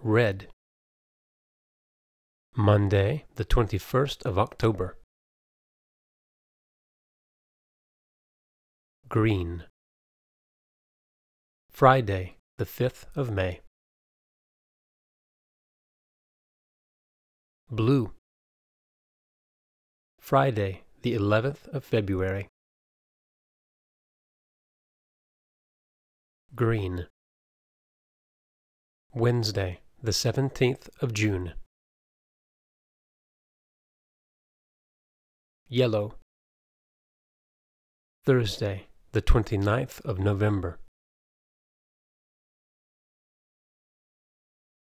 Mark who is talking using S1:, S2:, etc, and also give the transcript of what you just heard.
S1: Red. Monday, the 21st of October. Green. Friday, the 5th of May. Blue. Friday, the 11th of February. Green. Wednesday, the 17th of June. Yellow. Thursday, the 29th of November.